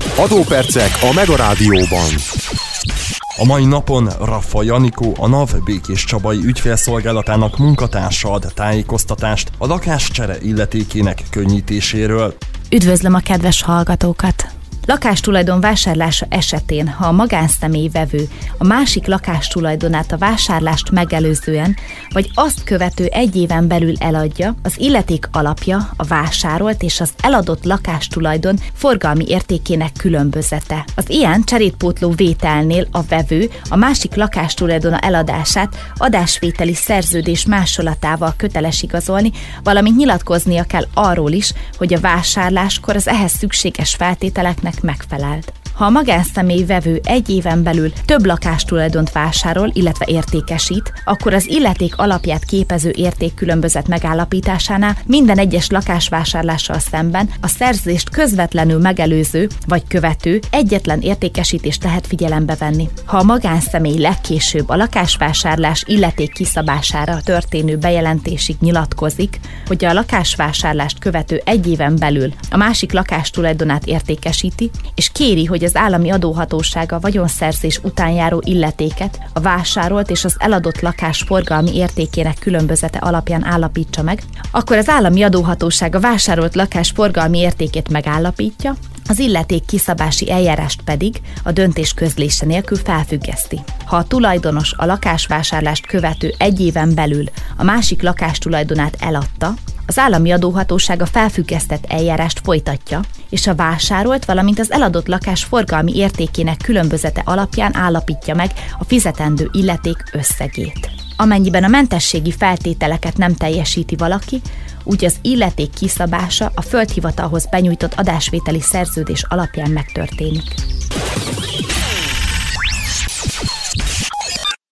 Adópercek a Mega Rádióban. A mai napon Raffa Janikó, a NAV Békéscsabai ügyfélszolgálatának munkatársa ad tájékoztatást a lakáscsere illetékének könnyítéséről. Üdvözlöm a kedves hallgatókat! Lakástulajdon vásárlása esetén, ha a magánszemély vevő a másik lakástulajdonát a vásárlást megelőzően, vagy azt követő 1 éven belül eladja, az illeték alapja a vásárolt és az eladott lakástulajdon forgalmi értékének különbözete. Az ilyen cserétpótló vételnél a vevő a másik lakástulajdona eladását adásvételi szerződés másolatával köteles igazolni, valamint nyilatkoznia kell arról is, hogy a vásárláskor az ehhez szükséges feltételeknek megfelelt. Ha a magánszemély vevő 1 éven belül több lakástulajdont vásárol, illetve értékesít, akkor az illeték alapját képező értékkülönbözet megállapításánál minden egyes lakásvásárlással szemben a szerződést közvetlenül megelőző vagy követő egyetlen értékesítést lehet figyelembe venni. Ha a magánszemély legkésőbb a lakásvásárlás illeték kiszabására történő bejelentésig nyilatkozik, hogy a lakásvásárlást követő 1 éven belül a másik lakástulajdonát értékesíti, és kéri, hogy az állami adóhatóság a vagyonszerzés után járó illetéket a vásárolt és az eladott lakás forgalmi értékének különbözete alapján állapítsa meg, akkor az állami adóhatóság a vásárolt lakás forgalmi értékét megállapítja, az illeték kiszabási eljárást pedig a döntés közlése nélkül felfüggeszti. Ha a tulajdonos a lakásvásárlást követő 1 éven belül a másik lakástulajdonát eladta, az állami adóhatóság a felfüggesztett eljárást folytatja, és a vásárolt, valamint az eladott lakás forgalmi értékének különbözete alapján állapítja meg a fizetendő illeték összegét. Amennyiben a mentességi feltételeket nem teljesíti valaki, úgy az illeték kiszabása a földhivatalhoz benyújtott adásvételi szerződés alapján megtörténik.